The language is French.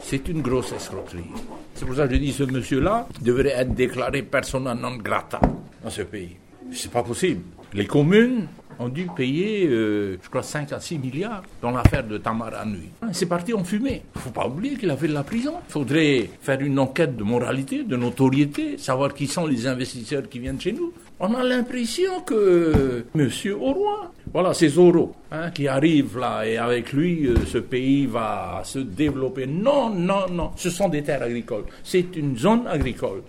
C'est une grosse escroquerie. C'est pour ça que je dis que ce monsieur-là devrait être déclaré persona non grata dans ce pays. C'est pas possible. Les communes ont dû payer, je crois, 5 à 6 milliards dans l'affaire de Tamara Nui. C'est parti en fumée. Il ne faut pas oublier qu'il a fait de la prison. Il faudrait faire une enquête de moralité, de notoriété, savoir qui sont les investisseurs qui viennent chez nous. On a l'impression que Monsieur Auroy, voilà, c'est Zorro, qui arrive là, et avec lui, ce pays va se développer. Non, non, non, ce sont des terres agricoles. C'est une zone agricole.